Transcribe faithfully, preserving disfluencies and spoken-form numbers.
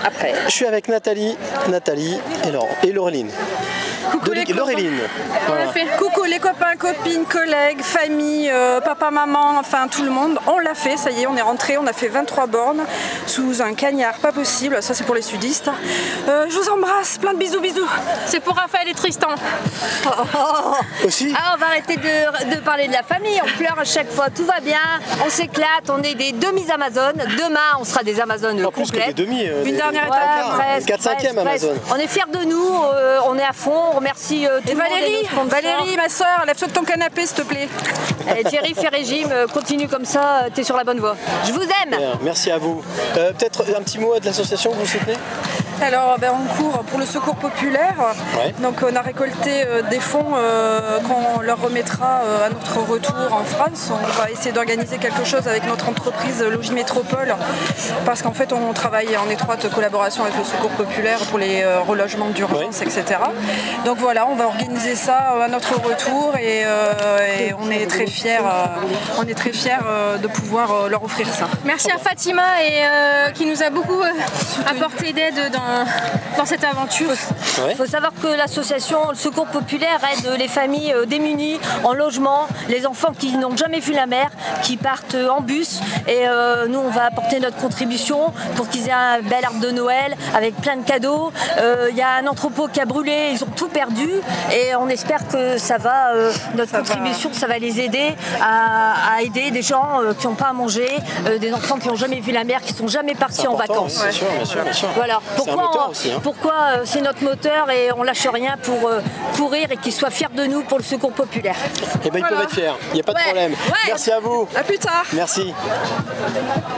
après. Je suis avec Nathalie, Nathalie et, Laure, et Laureline. Coucou De les l'équipe- Laureline. On l'a fait. Coucou les copains, copines, collègues, famille, euh, papa, maman, enfin tout le monde. On l'a fait, ça y est, on est rentré, on a fait vingt-trois bornes sous un cagnard, pas possible. Ça c'est pour les sudistes. Euh, je vous embrasse, plein de bisous, bisous. C'est pour Raphaël et Tristan. Aussi Ah, on va arrêter de, de parler de la famille, on pleure à chaque fois, tout va bien, on s'éclate, on est des demi-Amazones. Demain, on sera des Amazones En plus que des complètes. demi. euh, Une des- dernière des étape. trois quarts, presque, quatre cinquièmes presque, presque. Amazon. On est fiers de nous, euh, on est à fond, on remercie euh, tout Et le monde. Valérie, et nos sponsors. Valérie, ma soeur, lève-toi de ton canapé s'il te plaît. Eh, Thierry, fais régime, euh, continue comme ça, euh, t'es sur la bonne voie. Je vous aime. Bien, merci à vous. Euh, Peut-être un petit mot de l'association que vous soutenez? Alors ben, on court pour le secours populaire. Ouais. Donc on a récolté euh, des fonds euh, qu'on leur remettra euh, à notre retour en France. On va essayer d'organiser quelque chose avec notre entreprise Logimétropole parce qu'en fait on travaille en étroite collaboration avec le secours populaire pour les euh, relogements d'urgence, Ouais. et cetera. Donc voilà, on va organiser ça euh, à notre retour et, euh, et on est très fiers, euh, on est très fiers euh, de pouvoir euh, leur offrir ça. Merci à Fatima et, euh, qui nous a beaucoup euh, apporté d'aide dans, dans cette aventure. Ouais. Il faut savoir que l'association Le Secours Populaire aide les familles euh, démunies en logement, les enfants qui n'ont jamais vu la mer, qui partent euh, en bus. Et euh, nous, on va apporter notre contribution pour qu'ils aient un bel arbre de Noël avec plein de cadeaux. Euh, Il y a un entrepôt qui a brûlé, ils ont tout perdu. Et on espère que ça va, euh, notre Ça contribution, ça va les aider à, à aider des gens euh, qui n'ont pas à manger, euh, des enfants qui n'ont jamais vu la mer, qui ne sont jamais partis en Important, vacances. oui, Bien sûr, bien sûr, bien sûr. Voilà. C'est un Pourquoi, moteur on- aussi. Hein. pourquoi euh, c'est notre moteur et on lâche rien pour euh, courir et qu'ils soient fiers de nous pour le secours populaire. Eh bien, ils peuvent Voilà. être fiers. Il n'y a pas de Ouais. problème. Ouais. Merci à vous. À plus tard. Merci.